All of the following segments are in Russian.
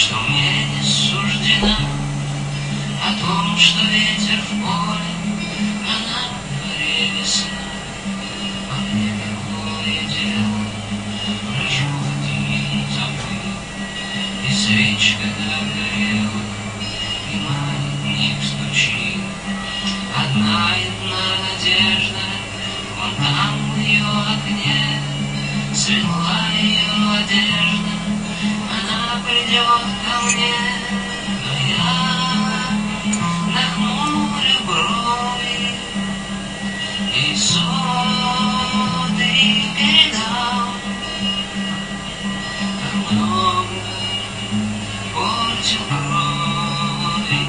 что мне не суждено, о том, что ветер в поле, а на дворе весна, а мне какое дело, прошу один забыл, и свечка догорела, и маятник стучит. Одна надежда, вон там в ее окне, светла ее одежда, она придет ко мне, но я нахмурю брови и соты передам, как много портил крови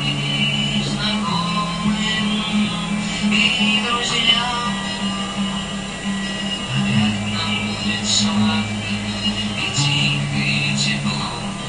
знакомым и друзьям. Опять нам будет сладко и тихо, и тепло,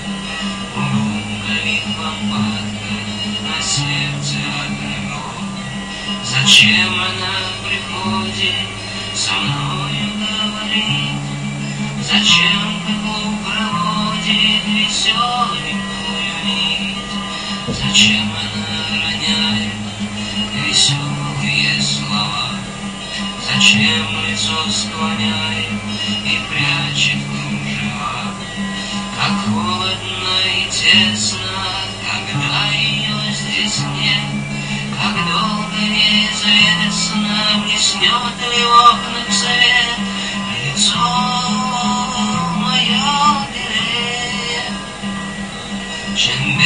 горит лампадка на сердце одного. Зачем она приходит со мною говорить? Зачем по клуб проводит веселенькую нить? Зачем она роняет веселые слова? Зачем лицо склоняет и прячет кружева? Как холодно и тесно, когда ее здесь нет, как долго неизвестно, блеснет ли в окнах свет, лицо мое белее, чем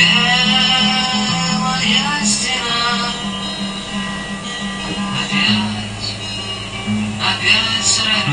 белая стена. Опять сравею,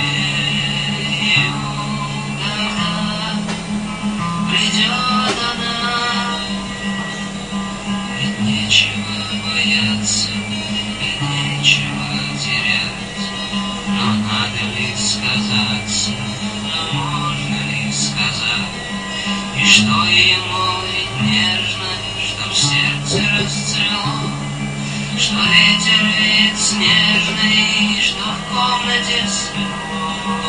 когда придет она. Ведь нечего бояться и нечего терять. Но надо ли сказаться, но можно ли сказать? И что ему ведь нежно, чтоб сердце расцвело, что ветер веет снежный, что в комнате светло.